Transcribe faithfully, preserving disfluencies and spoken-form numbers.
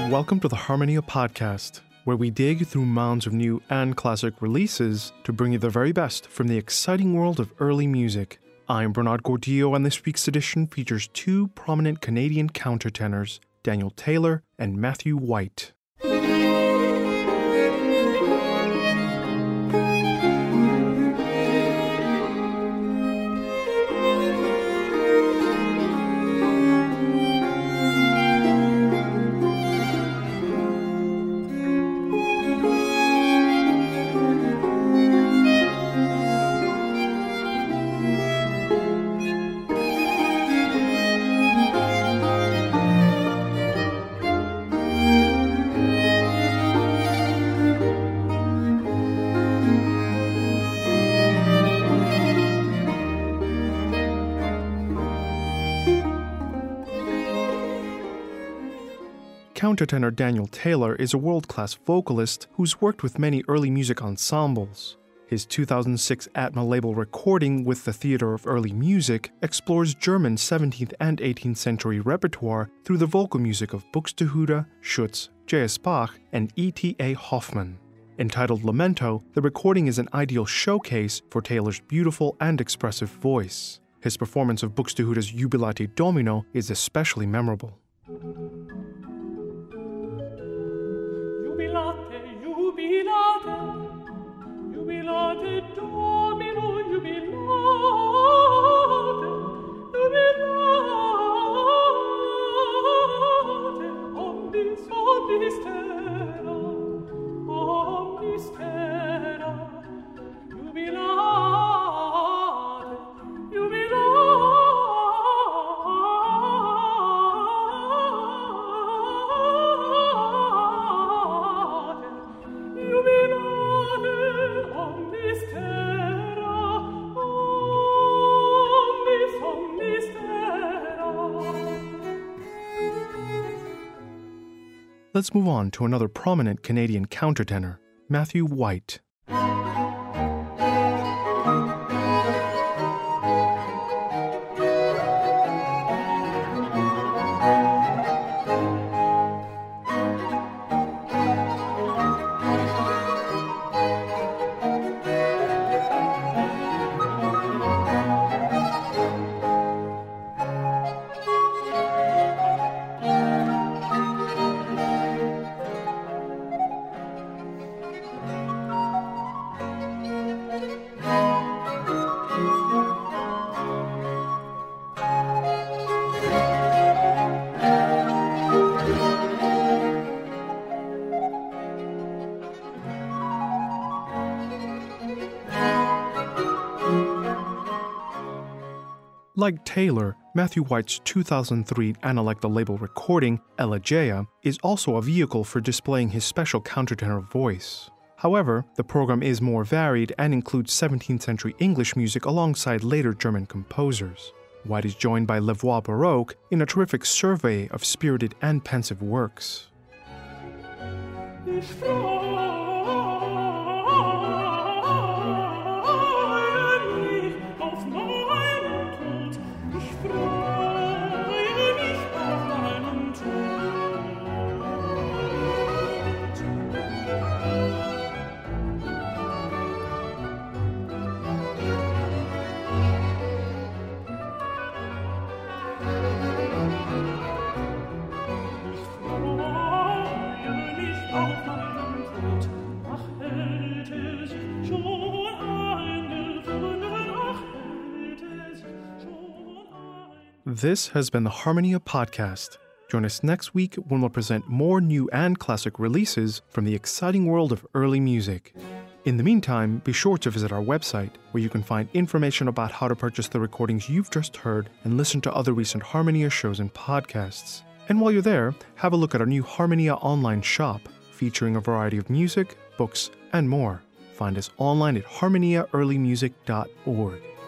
Welcome to the Harmonia Podcast, where we dig through mounds of new and classic releases to bring you the very best from the exciting world of early music. I'm Bernard Gordillo, and this week's edition features two prominent Canadian countertenors, Daniel Taylor and Matthew White. Countertenor Daniel Taylor is a world-class vocalist who's worked with many early music ensembles. His two thousand six Atma label recording with the Theatre of Early Music explores German seventeenth and eighteenth century repertoire through the vocal music of Buxtehude, Schütz, J S Bach, and E T A Hoffmann. Entitled Lamento, the recording is an ideal showcase for Taylor's beautiful and expressive voice. His performance of Buxtehude's Jubilate Domino is especially memorable. Jubilate, jubilate, jubilate Domino, jubilate, jubilate, omnis, omnis terra, omnis terra, jubilate, jubilate. Let's move on to another prominent Canadian countertenor, Matthew White. Like Taylor, Matthew White's two thousand three Analecta label recording, Elegeia, is also a vehicle for displaying his special countertenor voice. However, the program is more varied and includes seventeenth century English music alongside later German composers. White is joined by Les Voix Baroque in a terrific survey of spirited and pensive works. This has been the Harmonia Podcast. Join us next week when we'll present more new and classic releases from the exciting world of early music. In the meantime, be sure to visit our website, where you can find information about how to purchase the recordings you've just heard and listen to other recent Harmonia shows and podcasts. And while you're there, have a look at our new Harmonia online shop, featuring a variety of music, books, and more. Find us online at harmonia early music dot org.